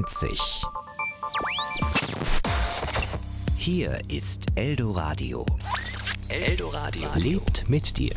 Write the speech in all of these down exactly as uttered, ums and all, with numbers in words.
zwanzig. Hier ist Eldoradio. Eldoradio lebt mit dir.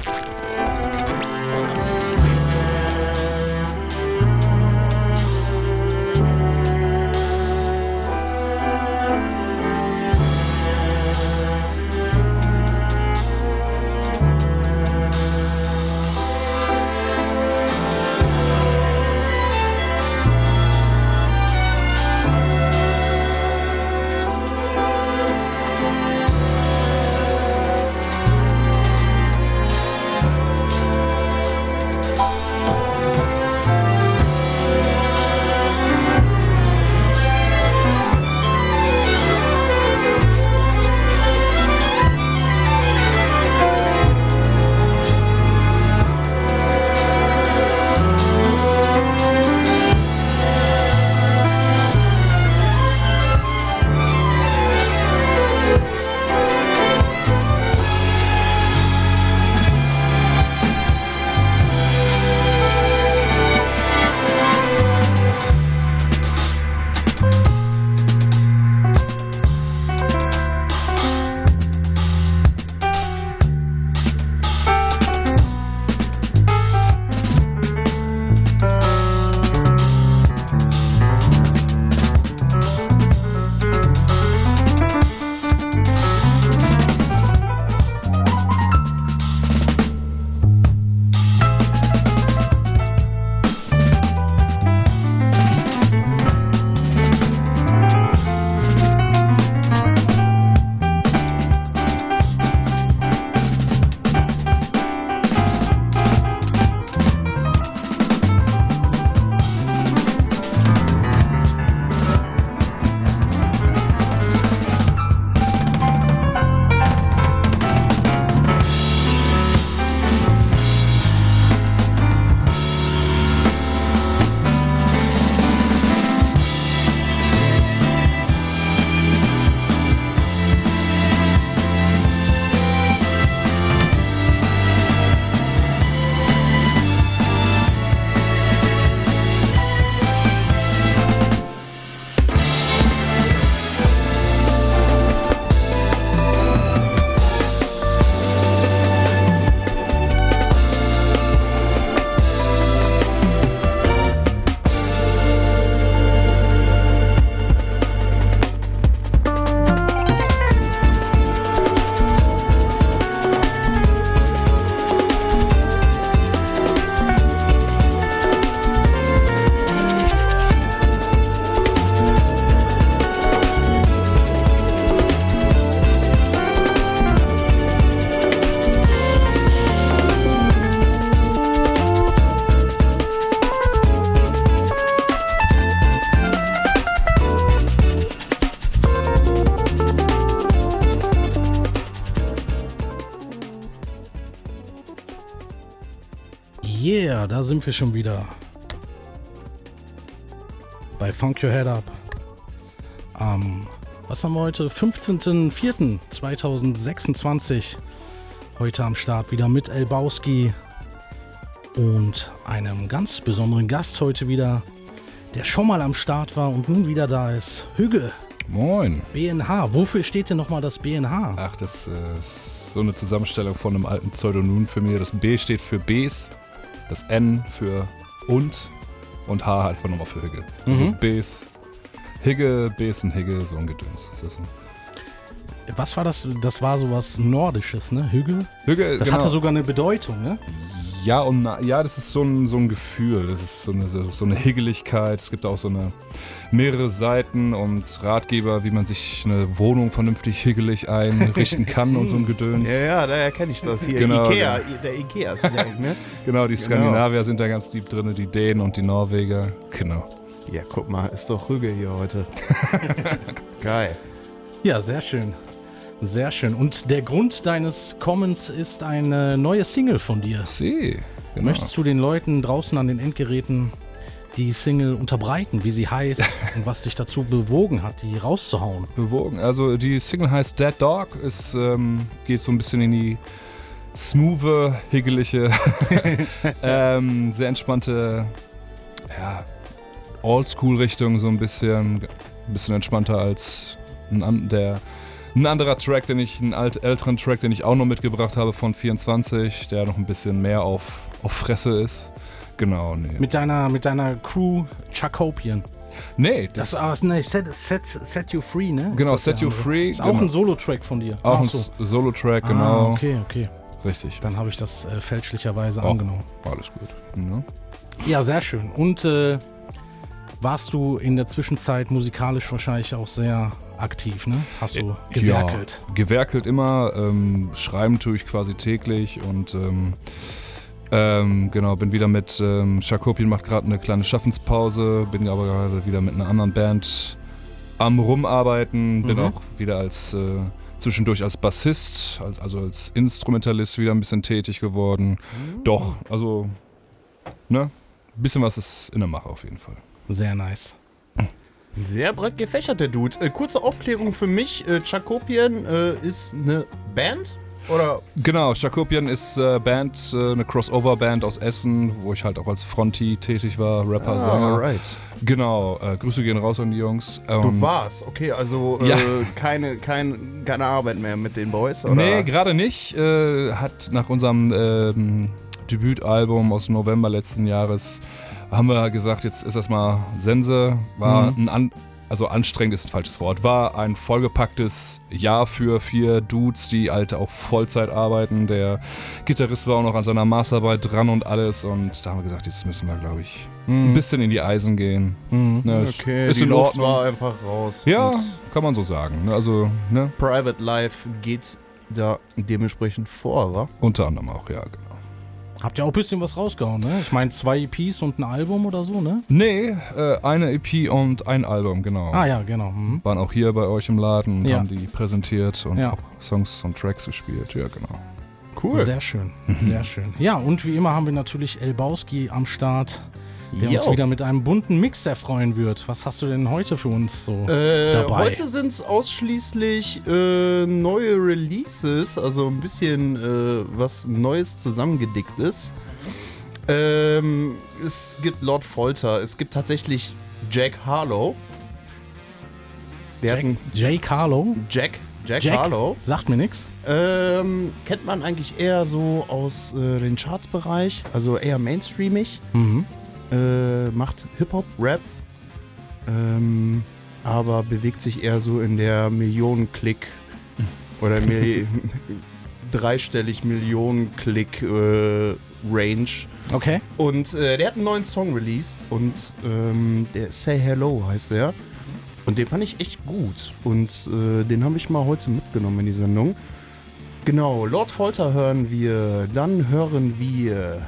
Yeah, da sind wir schon wieder. Bei Funk Your Head Up. Am, was haben wir heute? fünfzehnten vierten zweitausendsechsundzwanzig. Heute am Start wieder mit Elbowski und einem ganz besonderen Gast heute wieder, der schon mal am Start war und nun wieder da ist. Hügge. Moin. B N H. Wofür steht denn nochmal das B N H? Ach, das äh, ist so eine Zusammenstellung von einem alten Pseudonym für mir. Das B steht für Bs, das N für und und H halt von nochmal für Hügge. Also Mhm. Bs, Higge, Besen, Higge, so ein Gedöns. Das ist ein Was war das? Das war sowas Nordisches, ne? Hügge? Hügge, Das genau. hatte sogar eine Bedeutung, ne? Ja und na, ja, das ist so ein, so ein Gefühl. Das ist so eine, so, so eine Higgeligkeit. Es gibt auch so eine mehrere Seiten und Ratgeber, wie man sich eine Wohnung vernünftig higgelig einrichten kann und so ein Gedöns. Ja, ja, daher kenne ich das hier. Genau, Ikea, der Ikea ist ja, ne? Genau, die Genau. Skandinavier sind da ganz deep drin, die Dänen und die Norweger. Genau. Ja, guck mal, ist doch Rüge hier heute. Geil. Ja, sehr schön. Sehr schön. Und der Grund deines Kommens ist eine neue Single von dir. Sie. Genau. Möchtest du den Leuten draußen an den Endgeräten die Single unterbreiten, wie sie heißt und was dich dazu bewogen hat, die rauszuhauen? Bewogen. Also die Single heißt Dead Dog. Es ähm, geht so ein bisschen in die smooth, higgelige, ähm, sehr entspannte, ja, Oldschool-Richtung, so ein bisschen, ein bisschen entspannter als ein, an, der, ein anderer Track, den ich, einen alt, älteren Track, den ich auch noch mitgebracht habe von vierundzwanzig, der noch ein bisschen mehr auf, auf Fresse ist. Genau, nee. Mit deiner, mit deiner Crew Chacopian. Nee, das, das ist nee, set, set, set You Free, ne? Genau, ist Set You andere? Free. Ist auch genau. ein Solo-Track von dir. Auch Ach ein so. Solo-Track, genau. Ah, okay, okay. Richtig. Dann habe ich das äh, fälschlicherweise Auch. angenommen. Alles gut. Ja. Ja, sehr schön. Und äh, warst du in der Zwischenzeit musikalisch wahrscheinlich auch sehr aktiv, ne? Hast du gewerkelt? Ja, gewerkelt immer. Ähm, schreiben tue ich quasi täglich und ähm, ähm, genau, bin wieder mit ähm, Chacopian macht gerade eine kleine Schaffenspause, bin aber gerade wieder mit einer anderen Band am Rumarbeiten, bin Mhm. auch wieder als äh, zwischendurch als Bassist, als, also als Instrumentalist wieder ein bisschen tätig geworden. Mhm. Doch, also, ne? Ein bisschen was ist in der Mache auf jeden Fall. Sehr nice. Sehr breit gefächert, der Dude. Äh, kurze Aufklärung für mich. Äh, Chacopian äh, ist eine Band? Oder? Genau, Chacopian ist äh, Band, äh, eine Crossover-Band aus Essen, wo ich halt auch als Fronti tätig war, Rapper, Ah, Sänger. alright. Genau, äh, Grüße gehen raus an die Jungs. Du Ähm, warst, okay, also äh, Ja. keine, kein, keine Arbeit mehr mit den Boys, oder? Nee, gerade nicht. Äh, hat nach unserem ähm, Debütalbum aus dem November letzten Jahres haben wir gesagt, jetzt ist das mal Sense. War Mhm. ein an, also anstrengend ist ein falsches Wort. War ein vollgepacktes Jahr für vier Dudes, die halt auch Vollzeit arbeiten. Der Gitarrist war auch noch an seiner Masterarbeit dran und alles. Und da haben wir gesagt, jetzt müssen wir, glaube ich, ein bisschen in die Eisen gehen. Mhm. Ne, ist- Okay, ist die in Luft Ordnung. war einfach raus. Ja, Und kann man so sagen. Ne, Also, ne, Private Life geht da dementsprechend vor, wa? unter anderem auch, ja, genau. Habt ihr auch ein bisschen was rausgehauen, ne? Ich meine, zwei E Ps und ein Album oder so, ne? Nee, äh, eine E P und ein Album, genau. Ah ja, genau. Mhm. Waren auch hier bei euch im Laden, Ja. haben die präsentiert und Ja. auch Songs und Tracks gespielt. Ja, genau. Cool. Sehr schön, sehr schön. Ja, und wie immer haben wir natürlich Elbowski am Start, der uns Yo. wieder mit einem bunten Mix erfreuen wird. Was hast du denn heute für uns so Äh, dabei? heute sind es ausschließlich äh, neue Releases, also ein bisschen äh, was Neues zusammengedicktes. Ähm, es gibt Lord Folter, es gibt tatsächlich Jack Harlow. Der Jack, hat einen Jake Harlow? Jack, Jack, Jack? Harlow. Sagt mir nix. Ähm, kennt man eigentlich eher so aus äh, den Charts-Bereich, also eher mainstreamig. Mhm. Äh, macht Hip-Hop, Rap, ähm, aber bewegt sich eher so in der Millionen-Klick oder Mil dreistellig Millionen-Klick äh, Range. Okay. Und äh, der hat einen neuen Song released und ähm, der Say Hello heißt der. Und den fand ich echt gut und äh, den habe ich mal heute mitgenommen in die Sendung. Genau, Lord Folter hören wir, dann hören wir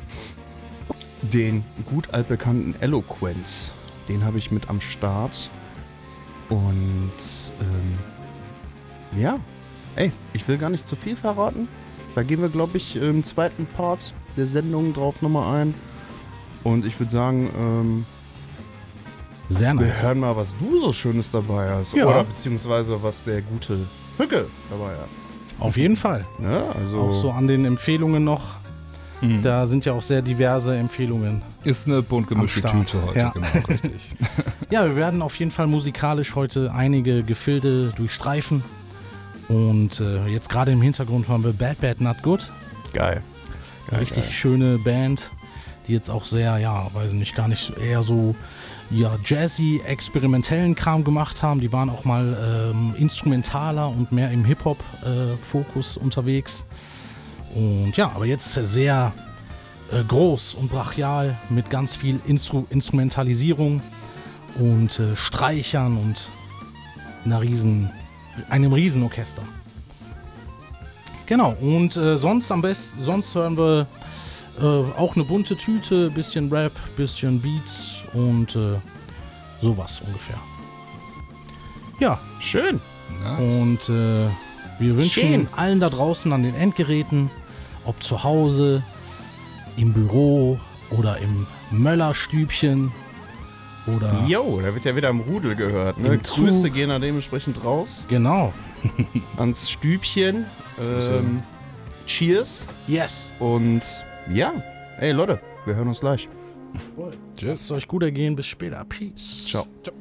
den gut altbekannten Eloquent. Den habe ich mit am Start. Und ähm, ja, ey, ich will gar nicht zu viel verraten. Da gehen wir, glaube ich, im zweiten Part der Sendung drauf nochmal ein. Und ich würde sagen, ähm, Sehr wir nice. hören mal, was du so Schönes dabei hast. Ja. Oder beziehungsweise was der gute Hücke dabei hat. Auf jeden Fall. Ne? Also, Auch so an den Empfehlungen noch. Mhm. Da sind ja auch sehr diverse Empfehlungen. Ist eine bunt gemischte Am Start, Tüte heute, ja. genau, richtig. Ja, wir werden auf jeden Fall musikalisch heute einige Gefilde durchstreifen. Und äh, jetzt gerade im Hintergrund haben wir Bad Bad Not Good. geil. Eine richtig schöne Band, die jetzt auch sehr, ja, weiß nicht, gar nicht so, eher so ja, jazzy, experimentellen Kram gemacht haben. Die waren auch mal ähm, instrumentaler und mehr im Hip-Hop-Fokus unterwegs. Und ja, aber jetzt sehr äh, groß und brachial mit ganz viel Instru- Instrumentalisierung und äh, Streichern und einer riesen, einem Riesenorchester. Genau, und äh, sonst am besten, sonst hören wir äh, auch eine bunte Tüte, bisschen Rap, bisschen Beats und äh, sowas ungefähr. Ja, Schön. Nice. und äh, wir wünschen Schön. allen da draußen an den Endgeräten, ob zu Hause, im Büro oder im Möllerstübchen oder Jo, da wird ja wieder im Rudel gehört. Ne? Im Zug. Grüße gehen dann dementsprechend raus genau. ans Stübchen. Ähm, cheers. Yes. Und ja, ey Leute, wir hören uns gleich. Tschüss. Lasst es euch gut ergehen. Bis später. Peace. Ciao. Ciao.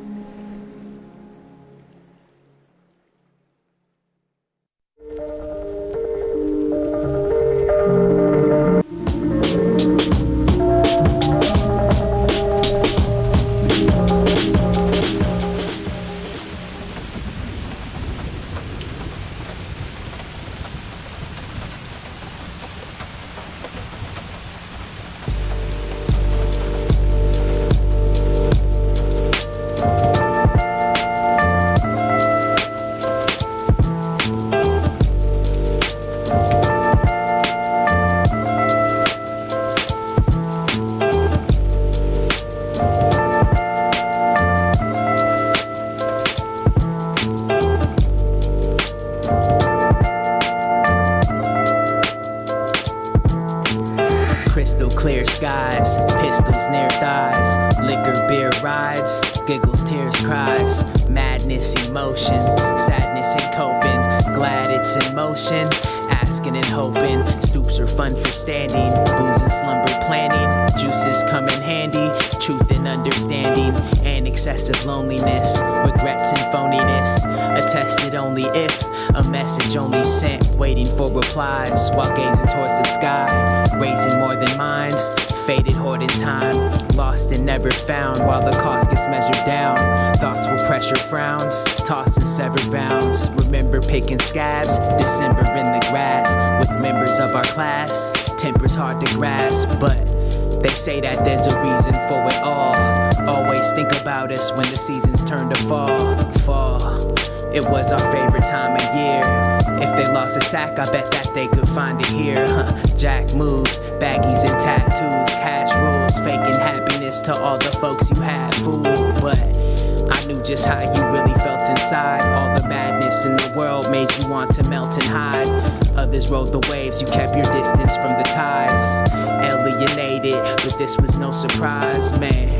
Picking scabs, December in the grass with members of our class. Temper's hard to grasp, but they say that there's a reason for it all. Always think about us when the seasons turn to fall. Fall, it was our favorite time of year. If they lost a sack, I bet that they could find it here. Huh. Jack moves, baggies and tattoos, cash rules, faking happiness to all the folks you had fooled. But I knew just how you really felt inside. All the madness in the world made you want to melt and hide. Others rode the waves, you kept your distance from the tides. Alienated, but this was no surprise, man.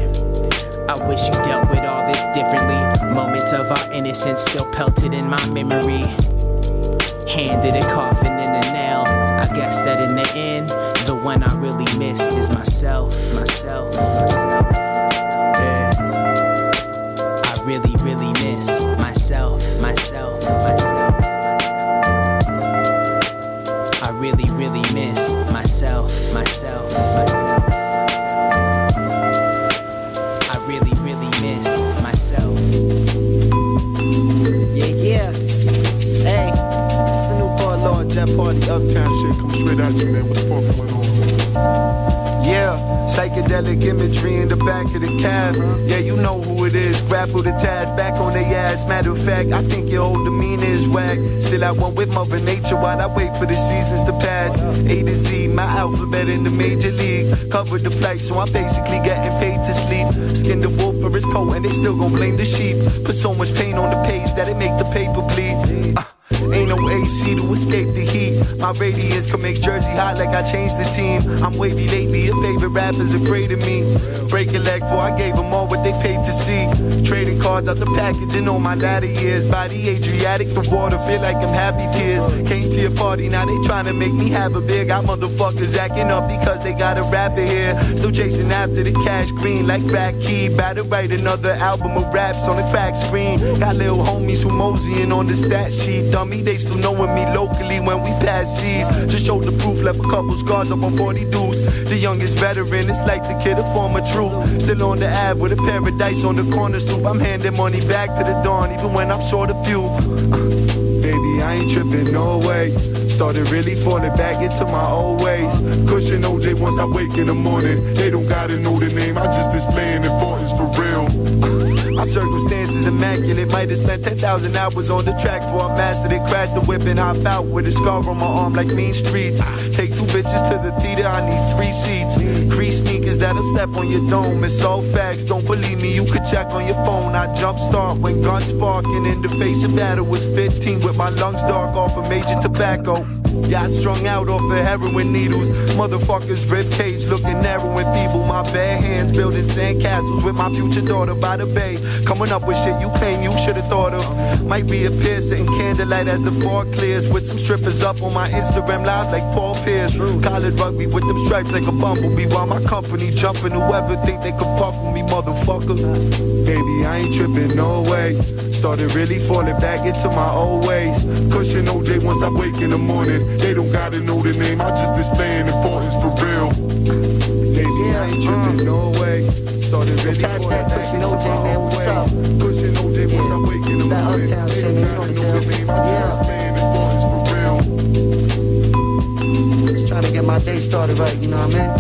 I wish you dealt with all this differently. Moments of our innocence still pelted in my memory. Handed a coffin and a nail. I guess that in the end, the one I really miss is myself, myself, myself. Really, really miss myself, myself, myself. I really, really miss myself, myself, myself. I really, really miss myself. Yeah, yeah. Hey, it's the new Paul Lord, Jeff Hardy, Uptown shit. Come straight at you, man. What the fuck going on? Yeah, psychedelic imagery in the back of the cab. Yeah, you know who it is. Grapple the task, back on their ass. Matter of fact, I think your whole demeanor is whack. Still I one with Mother Nature while I wait for the seasons to pass. A to Z, my alphabet in the major league. Covered the flight, so I'm basically getting paid to sleep. Skinned the wolf for his coat, and they still gon' blame the sheep. Put so much paint on the page that it make the paper bleed. Uh, Ain't no A C to escape the heat. My radiance can make Jersey hot like I changed the team. I'm wavy lately, your favorite rapper's afraid of me. Break a leg for I gave them all what they paid to see. Trading cards out the package in all my latter years. By the Adriatic, the water feel like I'm happy tears. Came to your party, now they tryna make me have a beer. Got motherfuckers acting up because they got a rapper here. Still chasing after the cash green like Rat Key. About to write another album of raps on the crack screen. Got little homies who moseying on the stat sheet. Dummy, they still knowing me locally when we pass seas. Just showed the proof, left a couple scars up on forty dudes. The youngest veteran, it's like the kid, a former troop. Still on the ab with a paradise on the corner stoop. I'm handing money back to the dawn, even when I'm short of fuel. Uh, baby, I ain't tripping, no way. Started really falling back into my old ways. Cushion O J once I wake in the morning. They don't gotta know the name, I just displaying importance for real. Uh, my circumstances immaculate. Might have spent ten thousand hours on the track before I mastered it. Crashed the whip and hop out with a scar on my arm like mean streets. Take two bitches to the theater, I need three seats. Crease sneakers that'll step on your dome. It's all facts, don't believe me, you could check on your phone. I jump start when guns sparking. In the face of battle was fifteen with my lungs dark off of major tobacco. Yeah, I strung out off the heroin needles. Motherfuckers rib cage looking narrow and feeble. My bare hands building sandcastles with my future daughter by the bay. Coming up with shit you you claim you should've thought of. Might be a peer sitting candlelight as the fog clears, with some strippers up on my Instagram live like Paul Pierce. College rugby with them stripes like a bumblebee, while my company jumping. Whoever think they could fuck with me, motherfucker. Baby, I ain't tripping, no way. Started really falling back into my old ways. Cushion O J once I wake in the morning. They don't gotta know the name, I just displaying importance for real. Baby, I ain't tripping, no way. Started really falling back into my old ways. Cushion O J once I wake in the morning. They don't gotta know the name, I just displaying importance for real. Just trying to get my day started right, you know what I mean?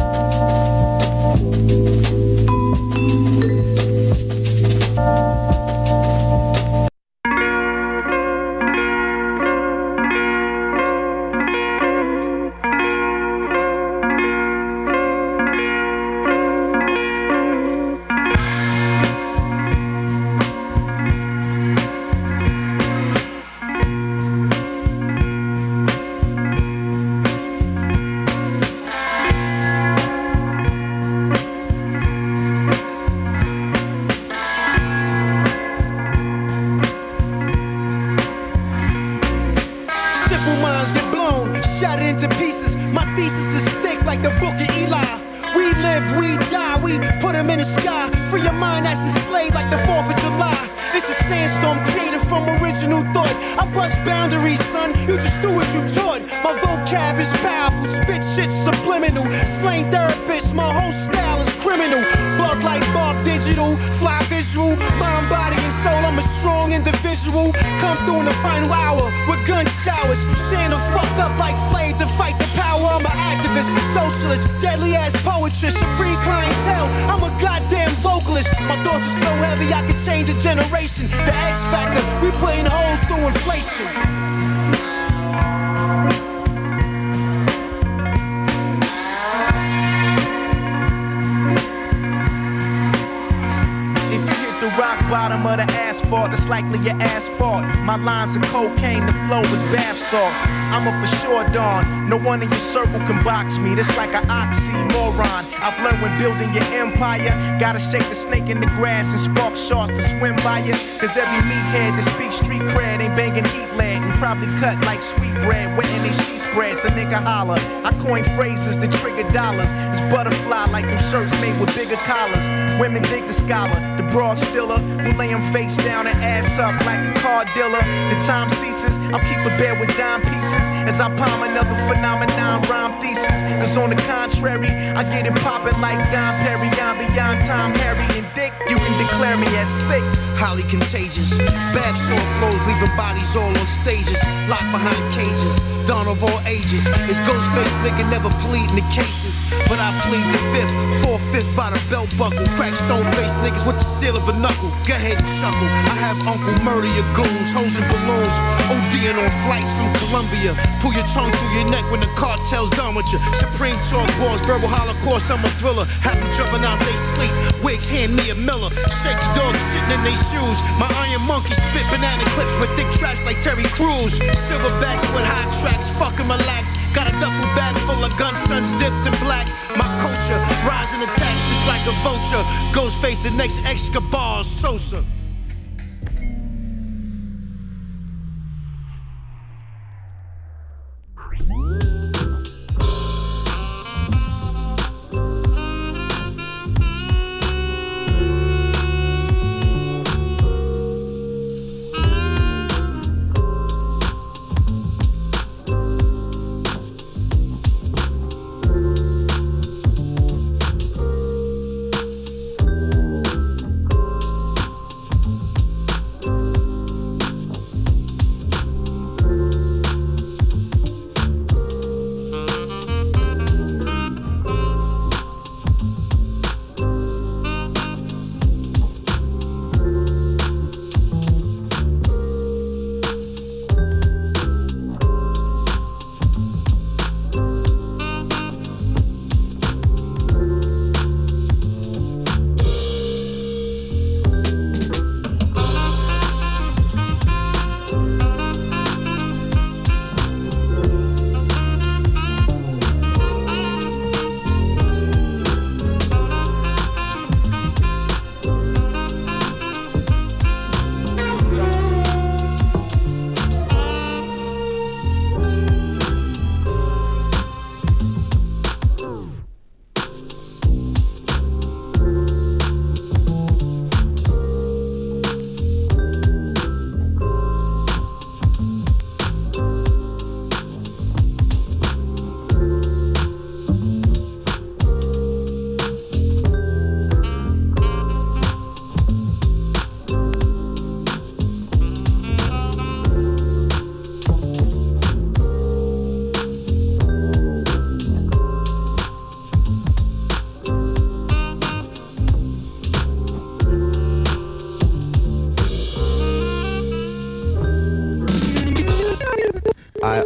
No one in your circle can box me, that's like an oxymoron. I've learned when building your empire, gotta shake the snake in the grass and spark sharks to swim by it. Cause every meathead that speaks street cred ain't banging heat lead and probably cut like sweet bread, wetting they sheet spread, so nigga holler. I coin phrases that trigger dollars. It's butterfly like them shirts made with bigger collars. Women dig the scholar, the broad stiller, who lay them face down and ass up like a car dealer. The time ceases, I'll keep a bed with dime pieces as I palm another phenomenon rhyme thesis. Cause on the contrary, I get it poppin' like Don Perry. I'm beyond Tom, Harry, and Dick. You can declare me as sick, highly contagious. Bath salt flows, leaving bodies all on stages, locked behind cages. Dawn of all ages. It's Ghostface nigga never pleading the cases, but I plead the fifth, four-fifth by the belt buckle. Crack stone-faced niggas with the steel of a knuckle. Go ahead and chuckle. I have Uncle murder your goons, hoes and balloons, ODing on flights from Colombia. Pull your tongue through your neck when the cartel's done with you. Supreme talk wars, verbal holocaust, I'm a thriller. Have them jumping out they sleep. Wigs hand me a Miller. Shaky dogs sitting in they shoes. My iron monkey spit banana clips with thick tracks like Terry Crews. Silverbacks with high tracks, fucking relax. Got a duffel bag full of gun suns dipped in black. My culture, rising attacks just like a vulture. Ghostface the next Escobar Sosa.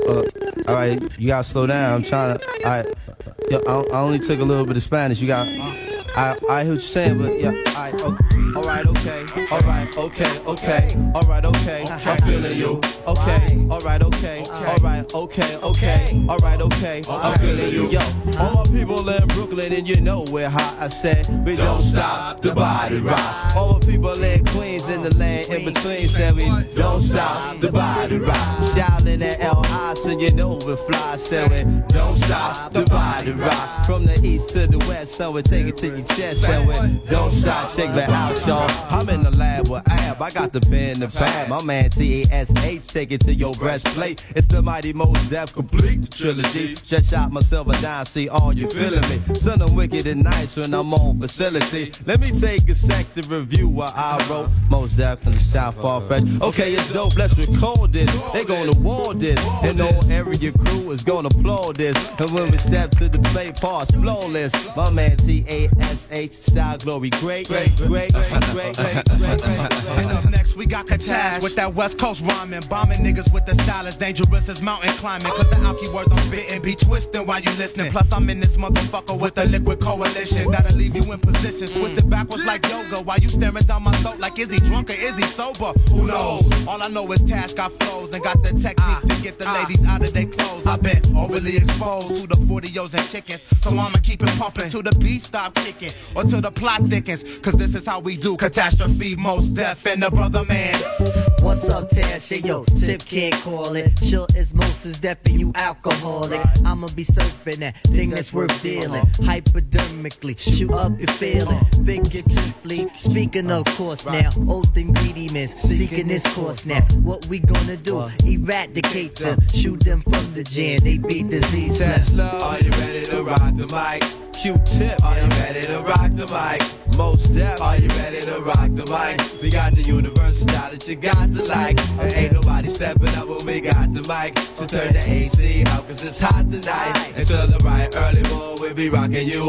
uh, all right, you gotta slow down. I'm trying to. All right, yo, I, I only took a little bit of Spanish. You got. I I hear what you're saying, but yeah. All right, okay, all right, okay, all right, okay, okay, all right, okay. I'm feeling you. Okay, all right, okay, all right, okay, okay, all right, okay. I'm feeling you. Yo, all my people in Brooklyn, and you know we're hot. I said we don't stop the body rock. All my people in Queens, in the land in between, said we don't stop the body rock. Shouting at L I, so you know we fly. Said we don't stop the body rock. From the east to the west, so we take it to your chest. Said we don't stop, check that out, y'all. I'm in the lab with Ab, I got the pen, the pad. My man T A S H, take it to your breastplate. It's the mighty Mos Def complete the trilogy. Just shot myself a dime, see all you feeling me. Son, I'm wicked and nice when I'm on facility. Let me take a sec to review what I wrote. Mos Def in the South, far fresh. Okay, it's dope, let's record this. They gonna war this, and no area crew is gonna applaud this. And when we step to the play, pause flawless. My man T A S H, style glory, great, great, great, great, great, great, great, great. And up next we got Katash with that West Coast rhyming, bombing niggas with the style as dangerous as mountain climbing. Cause the alky words I'm spitting be twisting while you listening. Plus I'm in this motherfucker with the liquid coalition that'll leave you in positions twisted backwards like yoga while you staring down my throat like is he drunk or is he sober? Who knows? All I know is Tash got flows and got the technique to get the ladies out of their clothes. I've been overly exposed to the forty-os and chickens, so I'ma keep it pumping till the beat stop kicking or till the plot thickens. Cause this is how we do catastrophe, Mos Def and the brother man. What's up, Tash? Hey, yo, Tip can't call it. Sure as most is deaf and you alcoholic. I'ma be surfing that thing that's worth dealing. Hypodermically, shoot up your feeling. Figuratively, speaking of course now. Old ingredients, seeking this course now. What we gonna do? Eradicate them. Shoot them from the jam. They be disease. Tesla, are you ready to rock the mic? Q-Tip, are you ready to rock the mic? Mos Def, are you ready to rock the mic? We got the universal style that you got to like. And ain't nobody stepping up when we got the mic. So turn the A C up cause it's hot tonight. Until the right early morning we'll be rocking you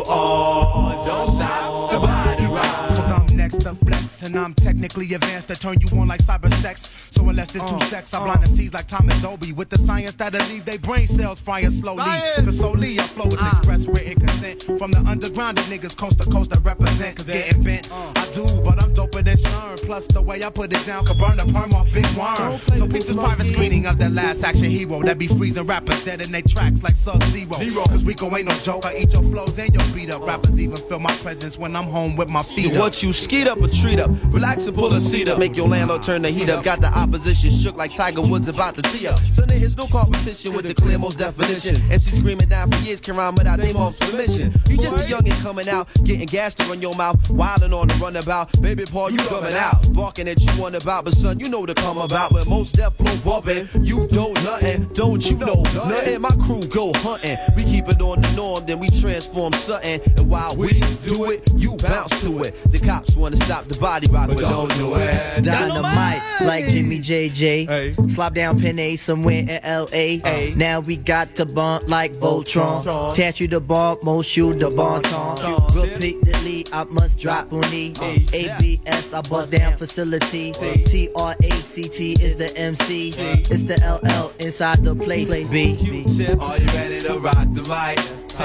on. Don't stop the body rock. Cause I'm next to flex and I'm technically advanced to turn you on like cyber sex. So in less than two uh, secs I blind uh, M Cs like Thomas Dolby with the science that'll leave they brain cells frying slowly. Science. Cause solely I flow with uh, express written consent from the underground of niggas coast to coast that represent. Cause getting bent, uh, I do, but I'm doper than Sherm. Plus the way I put it down could burn the perm off Big Worm. So peace is private screening of the last action hero that be freezing rappers dead in they tracks like Sub-Zero. Cause Rico ain't no joke, I eat your flows and your beat up. Rappers even feel my presence when I'm home with my feet up. What you skeet up or treat up, relax and pull a seat up. Make your landlord turn the heat up. Got the opposition shook like Tiger Woods about to tee up. So there is no competition with the clear most definition. M C screaming down for years can rhyme without name off permission. You just a youngin' coming out, getting gas to run your mouth, wildin' on the runabout. Baby Paul, you coming out, barking at you one about, but son, you know to come about. When Mos Def flow bumpin', you don't nothing, don't you know nothing? My crew go hunting, we keep it on the norm, then we transform something. And while we do it, you bounce to it. The cops wanna stop the body rock, but don't do it. Dynamite, like Jimmy J J. Hey. Slop down Pen A somewhere in L A. Hey. Now we got to bump like Voltron. Attach you the bomb, most you the bon ton. Repeatedly, I must drop on E. A B S, I bust down facility. T R A C T is the M C. It's the L L inside the place. B. Q-Tip, are you ready to rock the mic?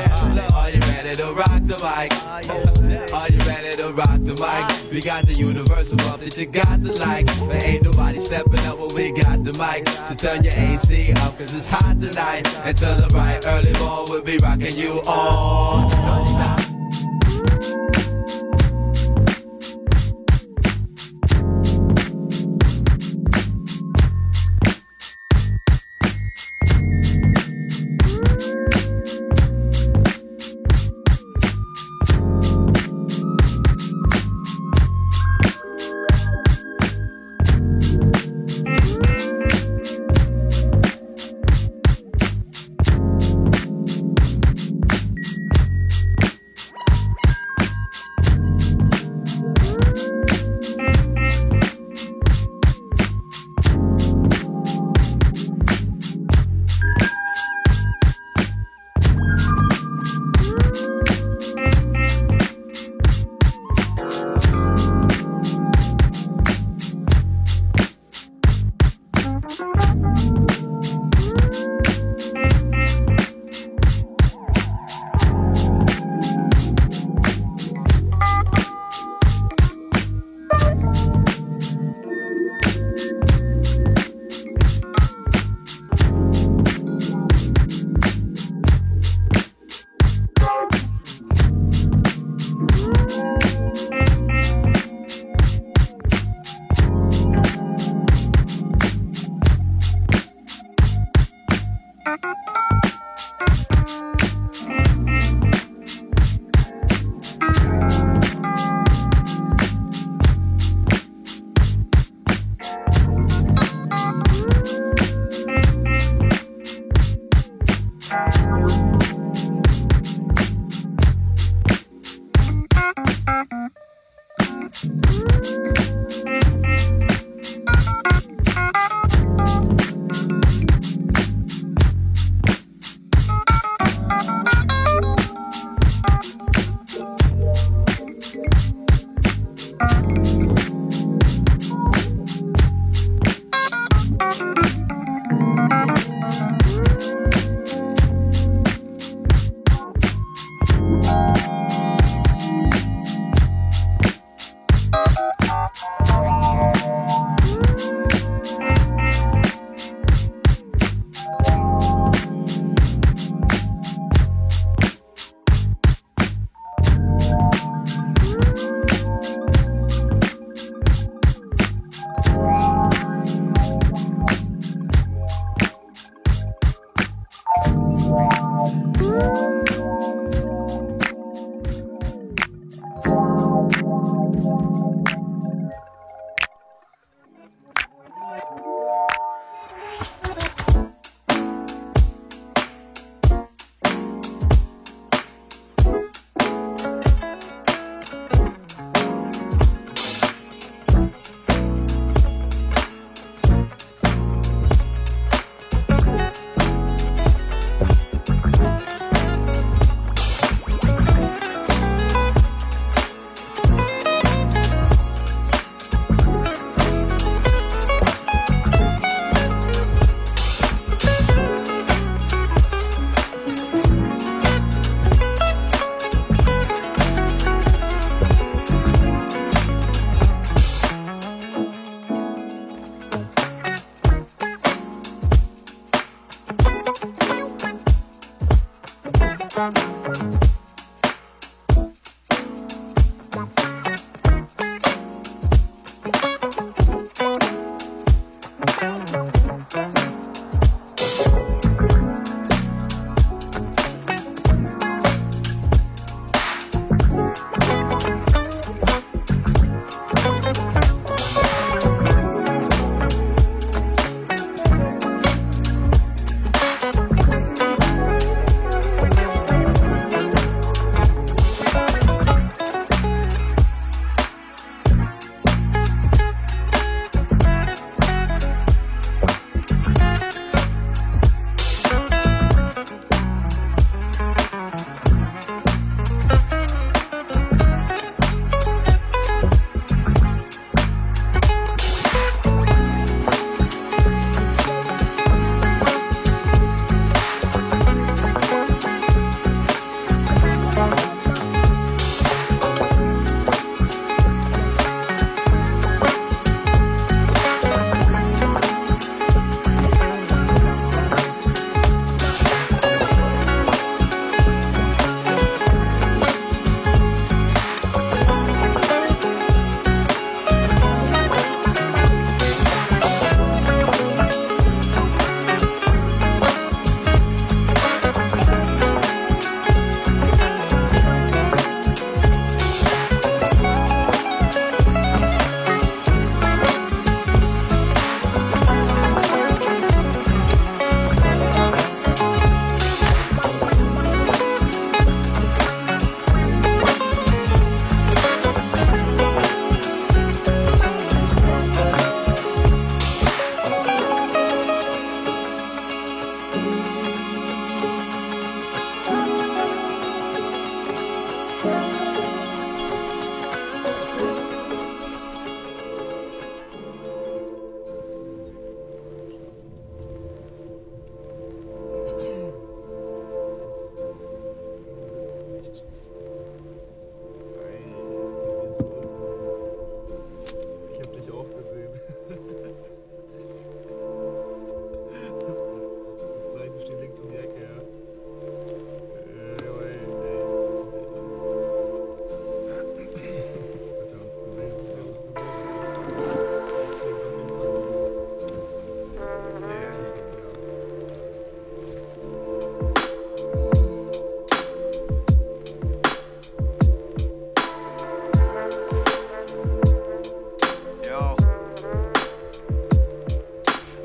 Are you ready to rock the mic? Are you ready to rock the mic? We got the universal bump that you got to like. But ain't nobody stepping up when we got the mic. So turn your A C up cause it's hot tonight. Until the bright early morning we'll be rocking you on. Don't stop.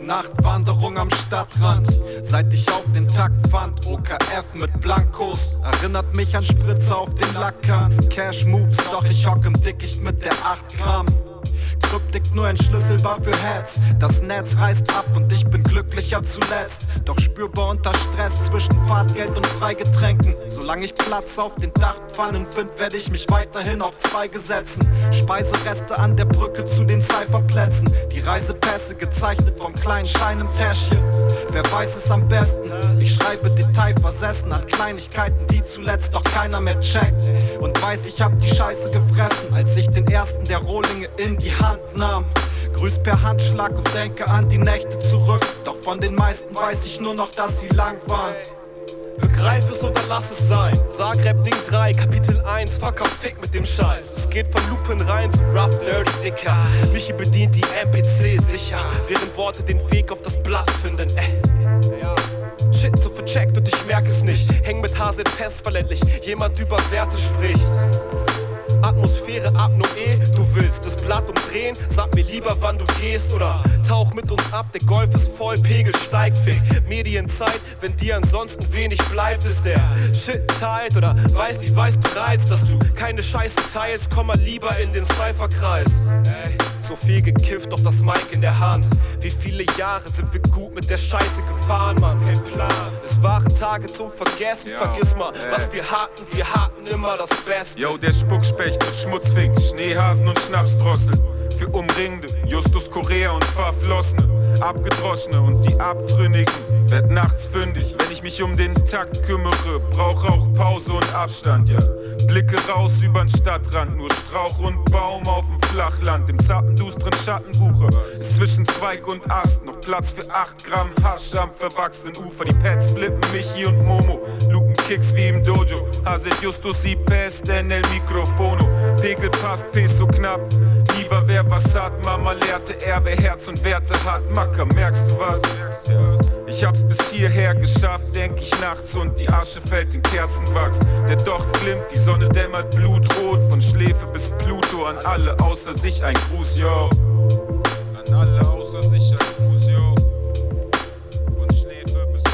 Nachtwanderung am Stadtrand. Seit ich auf den Takt fand, O K F mit Blankos, erinnert mich an Spritzer auf den Lackern. Cash Moves, doch ich hock im Dickicht mit der acht Gramm. Kryptik nur entschlüsselbar für Heads. Das Netz reißt ab und ich bin glücklicher zuletzt. Doch spürbar unter Stress zwischen Fahrtgeld und Freigetränken. Solange ich Platz auf den Dachpfannen find, werde ich mich weiterhin auf Zweige setzen. Speisereste an der Brücke zu den Cypherplätzen. Die Reisepässe gezeichnet vom kleinen Schein im Täschchen. Wer weiß es am besten? Ich schreibe detailversessen an Kleinigkeiten, die zuletzt doch keiner mehr checkt. Und weiß, ich hab die Scheiße gefressen, als ich den ersten der Rohlinge in die Hand nahm. Grüß per Handschlag und denke an die Nächte zurück. Doch von den meisten weiß ich nur noch, dass sie lang waren. Greif es oder lass es sein. Zagreb Ding drei, Kapitel eins, fuck up, fick mit dem Scheiß. Es geht von Lupen rein zu Rough Dirty Dicker. Michi bedient die N P C sicher, während Worte den Weg auf das Blatt finden. Äh. Ja. Shit so vercheckt und ich merk es nicht. Häng mit H Z Pest verländlich, jemand über Werte spricht. Atmosphäre ab, nur eh, du willst das Blatt umdrehen, sag mir lieber, wann du gehst oder tauch mit uns ab, der Golf ist voll, Pegel steigt, fick Medienzeit, wenn dir ansonsten wenig bleibt, ist der Shit tight oder weiß, ich weiß bereits, dass du keine Scheiße teilst, komm mal lieber in den Cypherkreis. Ey. So viel gekifft, doch das Mic in der Hand. Wie viele Jahre sind wir gut mit der Scheiße gefahren, Mann? Kein Plan. Es waren Tage zum Vergessen, Yo, vergiss mal, ey. was wir hatten, wir hatten immer das Beste. Yo, der Spuckspecht und Schmutzfink, Schneehasen und Schnapsdrossel. Für Umringende, Justus Korea und Verflossene. Abgedroschene und die Abtrünnigen, werd nachts fündig. Wenn ich mich um den Takt kümmere, brauch auch Pause und Abstand, ja. Blicke raus übern Stadtrand, nur Strauch und Baum auf dem Flachland. Im zappendustren Schattenwucher ist zwischen Zweig und Ast noch Platz für acht Gramm Hasch am verwachsenen Ufer. Die Pets flippen Michi und Momo, lupen Kicks wie im Dojo. Hazet Justus y Pest en el Microfono. Pegel passt, Peso knapp. Lieber wer was hat, Mama lehrte er, wer Herz und Werte hat. Macker, merkst du was? Ich hab's bis hierher geschafft, denk ich nachts und die Asche fällt in Kerzenwachs. Der Docht glimmt, die Sonne dämmert blutrot, von Schläfe bis Pluto. An alle außer sich ein Gruß, yo. An alle außer sich ein Gruß, yo. Von Schläfe bis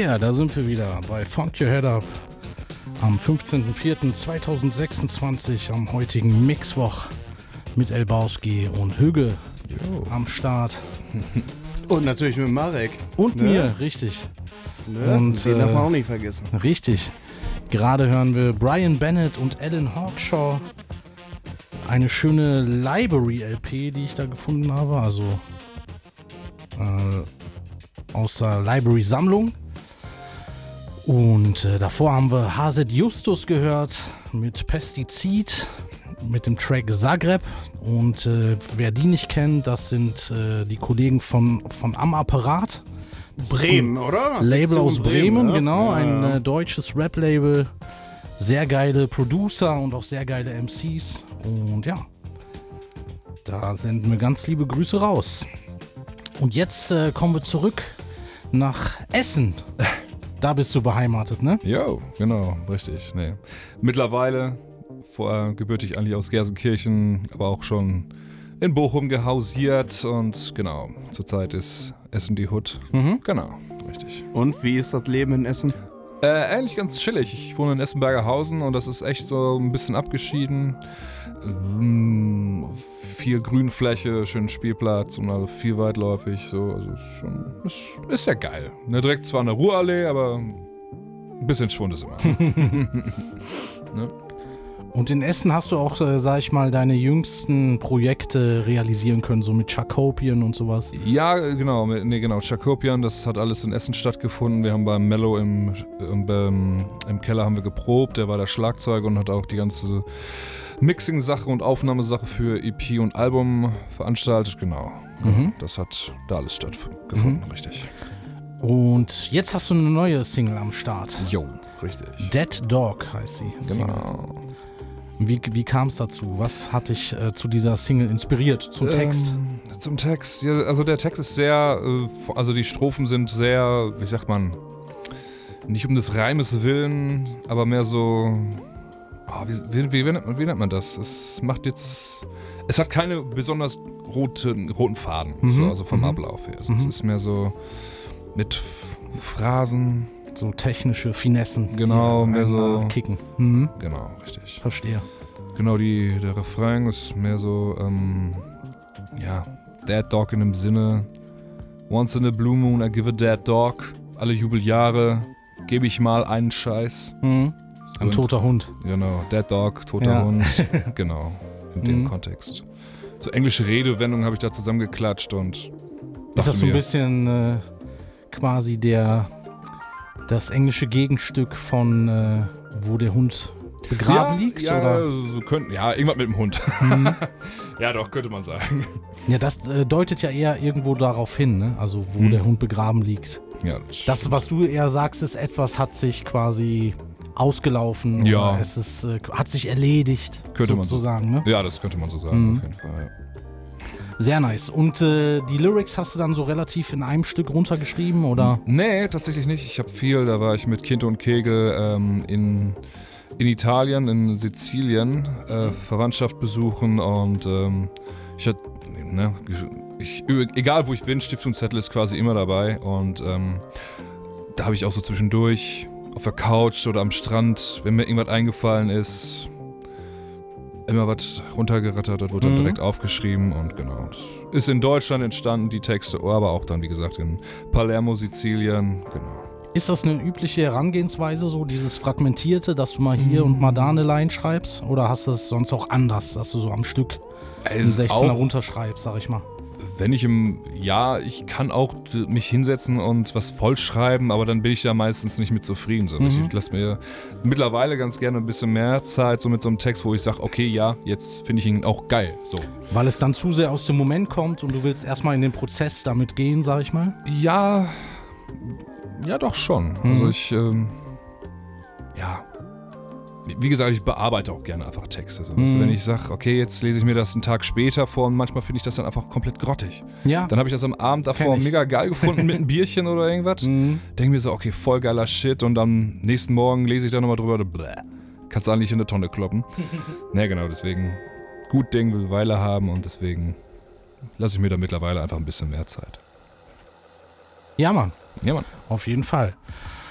Yeah, da sind wir wieder bei Funk Your Head Up am fünfzehnten vierten zweitausendsechsundzwanzig am heutigen Mixwoch mit Elbowski und Hügge Yo. am Start. Und natürlich mit Marek. Und ne? mir, richtig. Ne? Und, den äh, darf man auch nicht vergessen. Richtig. Gerade hören wir Brian Bennett und Alan Hawkshaw. Eine schöne Library-L P, die ich da gefunden habe. Also äh, aus der Library-Sammlung. Und äh, davor haben wir H Z Justus gehört mit Pestizid, mit dem Track Zagreb. Und äh, wer die nicht kennt, das sind äh, die Kollegen von, von Am Apparat. Das Bremen, oder? Label aus Bremen, Bremen, ne? genau. Ja. Ein äh, deutsches Rap-Label. Sehr geile Producer und auch sehr geile M Cs. Und ja, da senden wir ganz liebe Grüße raus. Und jetzt äh, kommen wir zurück nach Essen. Da bist du beheimatet, ne? Jo, genau, richtig. Nee. Mittlerweile, vorher gebürtig eigentlich aus Gelsenkirchen, aber auch schon in Bochum gehausiert. Und genau, zurzeit ist Essen die Hood. Mhm. Genau, richtig. Und wie ist das Leben in Essen? Äh, eigentlich ganz chillig. Ich wohne in Essen-Bergerhausen und das ist echt so ein bisschen abgeschieden. Ähm, viel Grünfläche, schönen Spielplatz und also viel weitläufig. So, also ist schon, ist, ist ja geil. Ne, direkt zwar eine Ruhrallee, aber ein bisschen Schwund ist immer. Ne? Und in Essen hast du auch, äh, sag ich mal, deine jüngsten Projekte realisieren können, so mit Chacopian und sowas. Ja, genau, nee, genau. Chacopian, das hat alles in Essen stattgefunden. Wir haben beim Mello im, im, im, im Keller haben wir geprobt. Der war der Schlagzeuger und hat auch die ganze Mixing-Sache und Aufnahmesache für E P und Album veranstaltet. Genau, Mhm. das hat da alles stattgefunden, Mhm. richtig. Und jetzt hast du eine neue Single am Start. Jo, richtig. Dead Dog heißt sie. Genau. Wie, wie kam es dazu? Was hat dich äh, zu dieser Single inspiriert? Zum Text? Ähm, zum Text, ja, also der Text ist sehr, äh, also die Strophen sind sehr, wie sagt man, nicht um des Reimes willen, aber mehr so, oh, wie, wie, wie, nennt man, wie nennt man das? Es macht jetzt, es hat keine besonders roten, roten Faden, Mhm. so, also vom Mhm. Ablauf her. Also Mhm. Es ist mehr so mit Phrasen. So technische Finessen. Genau, die mehr so kicken. Mhm. Genau, richtig. Verstehe. Genau, die, der Refrain ist mehr so, ähm, ja, Dead Dog in dem Sinne. Once in a blue moon I give a dead dog. Alle Jubeljahre gebe ich mal einen Scheiß. Mhm. Ein Und- toter Hund. Genau, Dead Dog, toter Ja. Hund. Genau, in dem Mhm. Kontext. So englische Redewendungen habe ich da zusammengeklatscht und Ist dachte das so ein mir, bisschen äh, quasi der das englische Gegenstück von äh, wo der Hund begraben ja, liegt? Ja, oder? so könnten, ja, irgendwas mit dem Hund. Mhm. Ja, doch, könnte man sagen. Ja, das äh, deutet ja eher irgendwo darauf hin, ne? Also wo Mhm. der Hund begraben liegt. Ja, Das, was du eher sagst, ist, etwas hat sich quasi ausgelaufen. Ja. Oder es ist, äh, hat sich erledigt. Könnte man so so sagen, ne? Ja, das könnte man so sagen, Mhm. auf jeden Fall. Ja. Sehr nice. Und äh, die Lyrics hast du dann so relativ in einem Stück runtergeschrieben, oder? Nee, tatsächlich nicht. Ich habe viel, da war ich mit Kind und Kegel ähm, in, in Italien, in Sizilien, äh, Verwandtschaft besuchen und ähm, ich hatte, ne, ich, egal wo ich bin, Stift und Zettel ist quasi immer dabei und ähm, da habe ich auch so zwischendurch auf der Couch oder am Strand, wenn mir irgendwas eingefallen ist, immer was runtergerattert, das wurde dann Mhm. direkt aufgeschrieben und genau. Das ist in Deutschland entstanden, die Texte, aber auch dann, wie gesagt, in Palermo, Sizilien, genau. Ist das eine übliche Herangehensweise, so dieses Fragmentierte, dass du mal hier und mal da eine Line schreibst? Oder hast du es sonst auch anders, dass du so am Stück einen Es ist sechzehner auch- runterschreibst, sag ich mal? Wenn ich im, ja, ich kann auch d- mich hinsetzen und was vollschreiben, aber dann bin ich ja meistens nicht mit zufrieden. So. Mhm. Ich lasse mir mittlerweile ganz gerne ein bisschen mehr Zeit, so mit so einem Text, wo ich sage, okay, ja, jetzt finde ich ihn auch geil. So. Weil es dann zu sehr aus dem Moment kommt und du willst erstmal in den Prozess damit gehen, sag ich mal? Ja, ja doch schon. Mhm. Also ich, ähm, ja, wie gesagt, ich bearbeite auch gerne einfach Texte. So. Also Mhm. wenn ich sage, okay, jetzt lese ich mir das einen Tag später vor und manchmal finde ich das dann einfach komplett grottig. Ja. Dann habe ich das am Abend davor Kenn ich. mega geil gefunden mit einem Bierchen oder irgendwas. Mhm. Denke mir so, okay, voll geiler Shit und am nächsten Morgen lese ich da nochmal drüber, bläh, kannst du eigentlich in eine Tonne kloppen. Ne, genau, deswegen gut Ding will Weile haben und deswegen lasse ich mir da mittlerweile einfach ein bisschen mehr Zeit. Ja, Mann. Ja, Mann. Auf jeden Fall.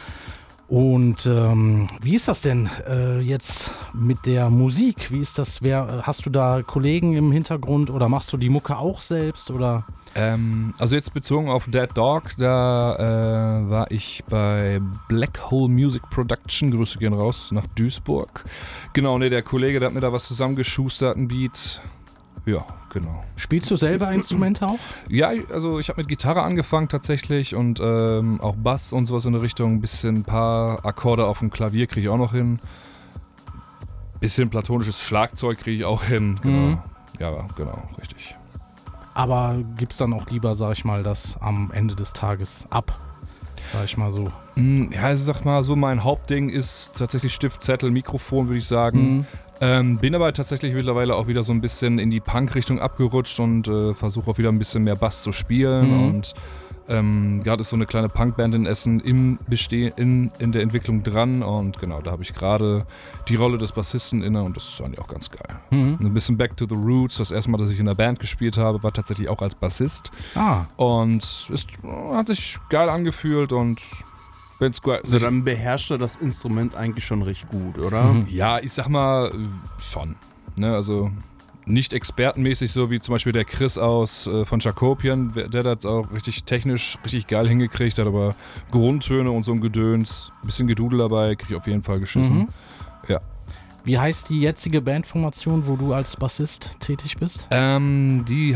Und ähm, wie ist das denn äh, jetzt mit der Musik? Wie ist das? Wer, hast du da Kollegen im Hintergrund oder machst du die Mucke auch selbst? Oder? Ähm, also jetzt bezogen auf Dead Dog, da äh, war ich bei Black Hole Music Production, Grüße gehen raus, nach Duisburg. Genau, ne, der Kollege, der hat mir da was zusammengeschustert, ein Beat. Ja, genau. Spielst du selber Instrumente auch? Ja, also ich habe mit Gitarre angefangen tatsächlich und ähm, auch Bass und sowas in der Richtung. Ein bisschen ein paar Akkorde auf dem Klavier kriege ich auch noch hin. Bisschen platonisches Schlagzeug kriege ich auch hin. Genau. Mhm. Ja, genau, richtig. Aber gibt's dann auch lieber, sag ich mal, das am Ende des Tages ab? Sag ich mal so. Ja, also sag mal so, mein Hauptding ist tatsächlich Stift, Zettel, Mikrofon, würde ich sagen. Mhm. Ähm, bin aber tatsächlich mittlerweile auch wieder so ein bisschen in die Punk-Richtung abgerutscht und äh, versuche auch wieder ein bisschen mehr Bass zu spielen. Mhm. Und ähm, gerade ist so eine kleine Punkband in Essen im Besteh in, in der Entwicklung dran. Und genau, da habe ich gerade die Rolle des Bassisten inne und das ist eigentlich auch ganz geil. Mhm. Ein bisschen Back to the Roots. Das erste Mal, dass ich in der Band gespielt habe, war tatsächlich auch als Bassist. Ah. Und es hat sich geil angefühlt und wenn's gut, also dann beherrscht er das Instrument eigentlich schon recht gut, oder? Mhm. Ja, ich sag mal schon. Ne, also nicht expertenmäßig, so wie zum Beispiel der Chris aus äh, von Jacobian, der das auch richtig technisch richtig geil hingekriegt hat, aber Grundtöne und so ein Gedöns, bisschen Gedudel dabei, krieg ich auf jeden Fall geschissen. Mhm. Ja. Wie heißt die jetzige Bandformation, wo du als Bassist tätig bist? Ähm, die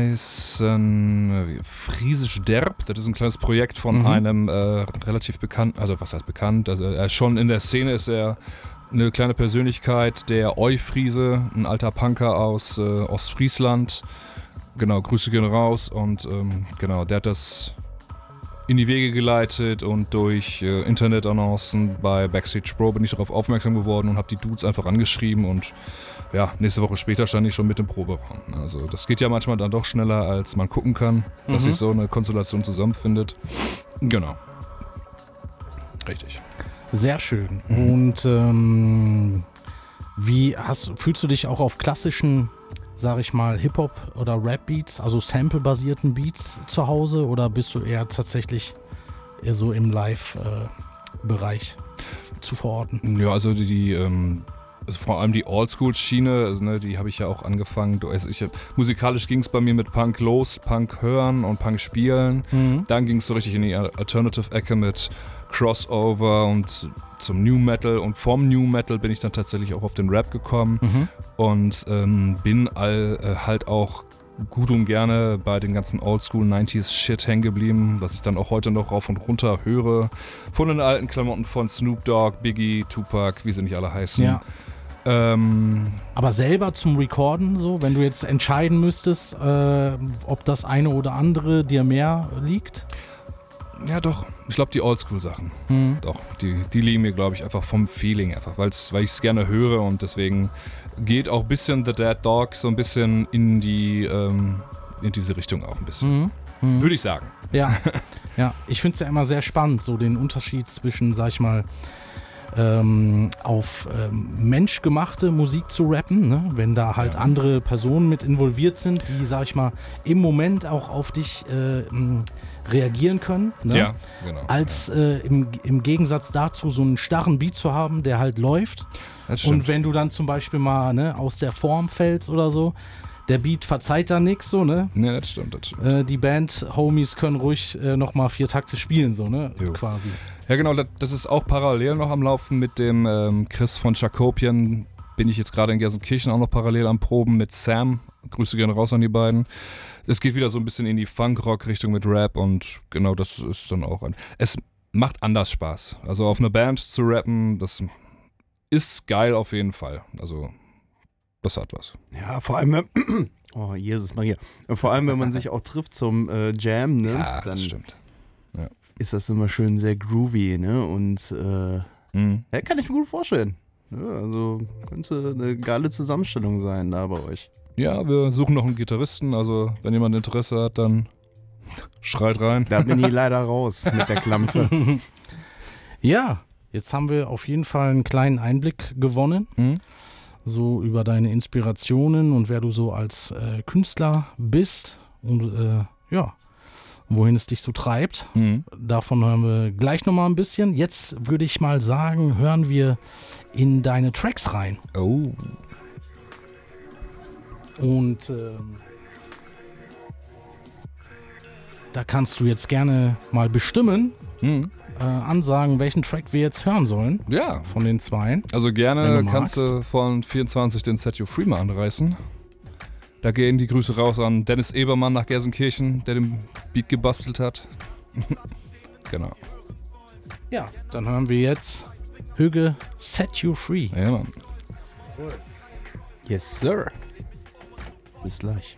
heißen äh, Friesisch Derb. Das ist ein kleines Projekt von Mhm. einem äh, relativ bekannten, also was heißt bekannt, also er ist schon in der Szene ist er eine kleine Persönlichkeit, der Eufriese, ein alter Punker aus äh, Ostfriesland. Genau, Grüße gehen raus und ähm, genau, der hat das in die Wege geleitet und durch äh, Internetannoncen bei Backstage Pro bin ich darauf aufmerksam geworden und habe die Dudes einfach angeschrieben und ja, nächste Woche später stand ich schon mit dem Proberaum. Also das geht ja manchmal dann doch schneller, als man gucken kann, mhm. dass sich so eine Konstellation zusammenfindet. Genau. Richtig. Sehr schön. Und ähm, wie hast, fühlst du dich auch auf klassischen, sag ich mal, Hip-Hop- oder Rap-Beats, also Sample-basierten Beats zu Hause oder bist du eher tatsächlich eher so im Live-Bereich äh, zu verorten? Ja, also die, die ähm, also vor allem die Oldschool-Schiene, also ne, die habe ich ja auch angefangen. Also ich, musikalisch ging es bei mir mit Punk los, Punk hören und Punk spielen. Mhm. Dann ging es so richtig in die Alternative-Ecke mit Crossover und zum New Metal und vom New Metal bin ich dann tatsächlich auch auf den Rap gekommen mhm. und ähm, bin all, äh, halt auch gut und gerne bei den ganzen Oldschool neunziger Shit hängen geblieben, was ich dann auch heute noch rauf und runter höre. Von den alten Klamotten von Snoop Dogg, Biggie, Tupac, wie sie nicht alle heißen. Ja. Ähm, Aber selber zum Recorden, so, wenn du jetzt entscheiden müsstest, äh, ob das eine oder andere dir mehr liegt? Ja, doch. Ich glaube, die Oldschool-Sachen. Mhm. Doch, die, die liegen mir, glaube ich, einfach vom Feeling einfach, weil's, weil ich es gerne höre und deswegen geht auch ein bisschen The Dead Dog so ein bisschen in die ähm, in diese Richtung auch ein bisschen. Mhm. Mhm. Würde ich sagen. Ja, ja. Ich finde es ja immer sehr spannend, so den Unterschied zwischen, sag ich mal, ähm, auf ähm, menschgemachte Musik zu rappen, ne? Wenn da halt ja. andere Personen mit involviert sind, die, sag ich mal, im Moment auch auf dich äh, reagieren können, ne? Ja, genau. Als äh, im, im Gegensatz dazu so einen starren Beat zu haben, der halt läuft. Das stimmt. Und wenn du dann zum Beispiel mal ne, aus der Form fällst oder so, der Beat verzeiht da nichts, so, ne? Ja, das stimmt, das stimmt. Äh, die Band-Homies können ruhig äh, nochmal vier Takte spielen, so, ne? Jo. Quasi. Ja, genau, das, das ist auch parallel noch am Laufen mit dem ähm, Chris von Jacobian. Bin ich jetzt gerade in Gelsenkirchen auch noch parallel am Proben mit Sam. Grüße gerne raus an die beiden. Es geht wieder so ein bisschen in die Funk-Rock-Richtung mit Rap und genau das ist dann auch ein. Es macht anders Spaß. Also auf eine Band zu rappen, das ist geil auf jeden Fall. Also das hat was. Ja, vor allem, oh Jesus Maria, vor allem wenn man sich auch trifft zum äh, Jam, ne? Ja, dann das stimmt. Ja. Ist das immer schön sehr groovy, ne? Und äh, mhm. ja, kann ich mir gut vorstellen. Ja, also könnte eine geile Zusammenstellung sein da bei euch. Ja, wir suchen noch einen Gitarristen, also wenn jemand Interesse hat, dann schreit rein. Da bin ich leider raus mit der Klampfe. Ja, jetzt haben wir auf jeden Fall einen kleinen Einblick gewonnen. Mhm. So über deine Inspirationen und wer du so als äh, Künstler bist. Und äh, ja, wohin es dich so treibt. Mhm. Davon hören wir gleich nochmal ein bisschen. Jetzt würde ich mal sagen, hören wir in deine Tracks rein. Oh. Und ähm, da kannst du jetzt gerne mal bestimmen, mhm. äh, ansagen, welchen Track wir jetzt hören sollen. Ja. Von den zweien. Also gerne du kannst magst. du von vierundzwanzig den Set You Free mal anreißen. Da gehen die Grüße raus an Dennis Ebermann nach Gelsenkirchen, der den Beat gebastelt hat. Genau. Ja, dann hören wir jetzt Hügge Set You Free. Ja, Mann. Yes, sir. Bis gleich.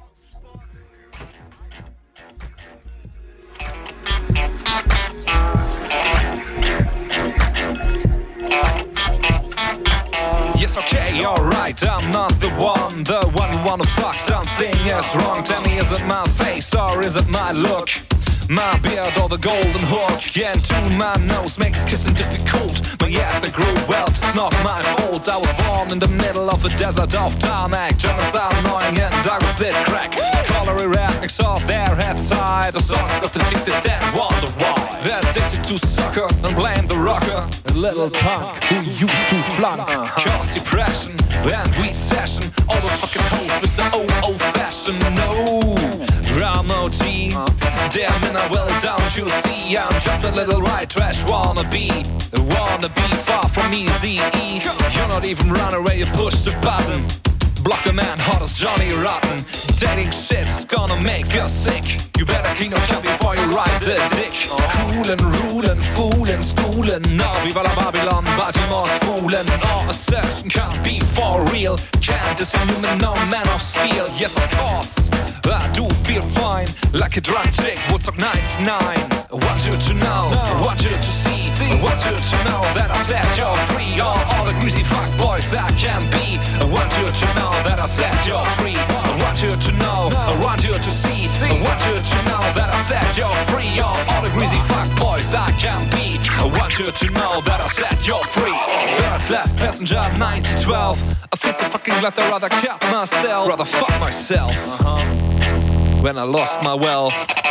Yes, okay, alright, I'm not the one, the one you wanna fuck. Something is wrong, tell me, is it my face or is it my look? My beard or the golden hook, yeah, into my nose makes kissing difficult. But yeah, they grew well, it's not my fault. I was born in the middle of a desert of tarmac. Germans are annoying and Douglas did crack. Colory rednecks off their head side. The songs got addicted and wonder why. They're addicted to sucker and blame the rocker. A little punk who used to flunk. Cause depression and recession. All the fucking hoes with the old old fashioned. No, I'm O G. Damn it, I will, don't you see? I'm just a little white trash wannabe. Wannabe far from easy. You're not even running away, you push the button. Block the man hot as Johnny Rotten. Dating shit is gonna make you sick. You better clean up your before you ride the dick. Coolin', rulin', foolin', schoolin'. No, viva la Babylon, Baltimore's foolin'. No, assertion can't be for real. Can't disillumine no man of steel. Yes, of course, I do feel fine. Like a drunk chick, Woodstock ninety-nine. I want you to know, I want you to see. I want you to know that I said you're free. All, all the greasy fuck boys I can be. I want you to know that I said you're free. I want you to know, I want you to see. I want you to know that I said you're free. All, all the greasy fuck boys I can be. I want you to know that I said you're free. Third class passenger nineteen twelve. I feel so fucking glad I'd rather cut myself. Rather fuck myself. Uh-huh. When I lost my wealth.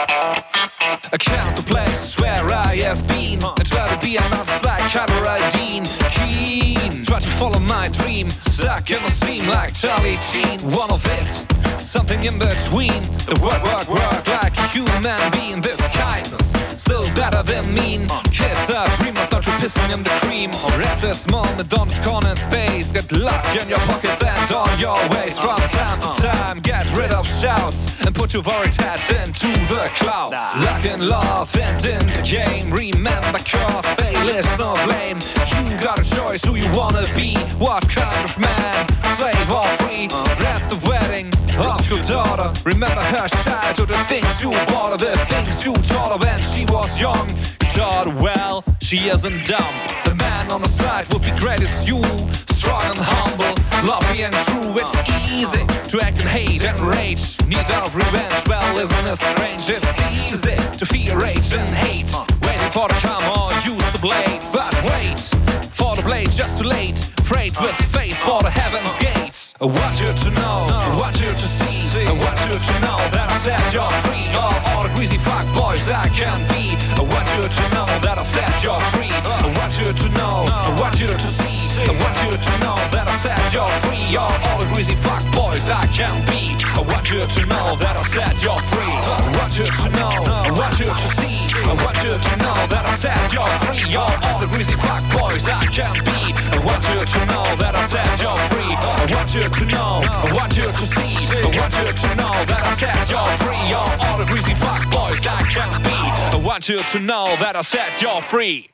I count the places where I have been. I try to be another like Carter Dean. Keen, try to follow my dream. Stuck in a steam like Charlie Sheen. One of it, something in between. Work, work, work like a human being. This kindness, still better than mean. Kids are dreamers, aren't you pissing in the cream? Or at this moment, on this corner in space. Get luck in your pockets and on your waist. From time to time, get rid of shouts and put your worried head into the clouds. Luck in love and in the game. Remember, cause fail is no blame. You got a choice who you wanna be. What kind of man, slave or free? At the wedding of your daughter, remember her childhood, the things you bought her, the things you taught her when she was young. You taught her well, she isn't dumb. The man on the side would be great as you. Strong and humble, lovely and true. It's easy to act in hate and rage. Need of revenge, well, isn't it strange? It's easy to feel rage and hate. Waiting for the come or use the blade. But wait, for the blade just too late. Prayed with faith for the heaven's gates. I want you to know, I want you to see. I want you to know that I said you're free. All, all the greasy fuck boys I can be. I want you to know that I said you're free. I want you to know, I want you to see. I want you to know that I said you're free. All, all the greasy fuck boys I can be. I want you to know that I said you're free. I want you to know, I want you to see. I want you to know that I said you're free. All, all the greasy fuck boys I can be. I want you to know that I said you're free. I want you to know, I want you to see. I want you to know that I said you're free. All, all the greasy fuck boys I can be. I want you to know that I said you're free.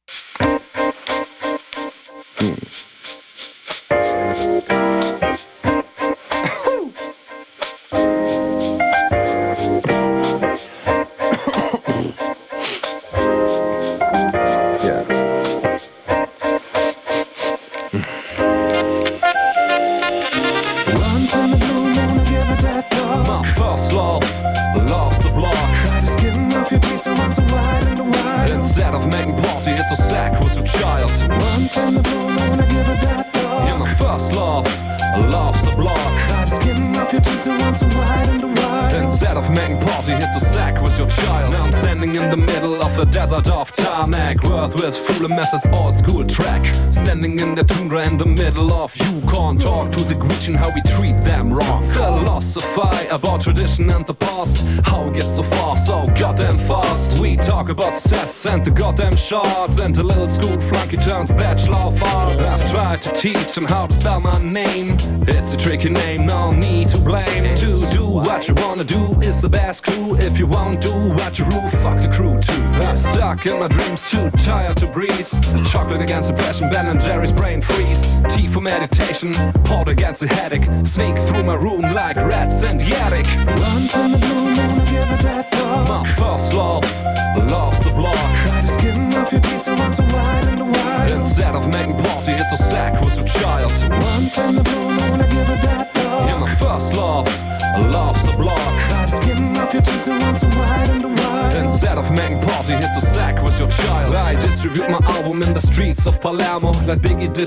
Instead of making party, it's a sack with your child. Once in the blue moon, I give a death dog. You're my first love, love's a block. Try to skin off your teeth, so once a white and a white. Instead of making party, hit the sack with your child. Now I'm standing in the middle of the desert of tarmac. Worthless, fool a mess, it's old school track. Standing in the tundra in the middle of Yukon. Talk to the Gretchen how we treat them wrong. Philosophy about tradition and the past. How we get so far, so goddamn fast. We talk about success and the goddamn shots. And the little school flunky turns bachelor of arts. I've tried to teach him how to spell my name. It's a tricky name, no need to blame. To do what you wanna do is the best clue. If you won't do what you rule, fuck the crew too. I'm stuck in my dreams, too tired to breathe. Chocolate against depression, Ben and Jerry's brain freeze. Tea for meditation, pot against a headache. Sneak through my room like rats and Yannick. Runs in the blue moon, give a dead dog. My first love, love's the block. Try to skim off your teeth and run so wide in the wild. Instead of making party, hit the sack with your child. Runs in the blue moon, give a dead dog. You're my first love, love's the block. Try to skim off your teeth and run so wide in the wild. Instead of making party, hit the sack with your child. I distribute my album in the streets of Palermo like Biggie did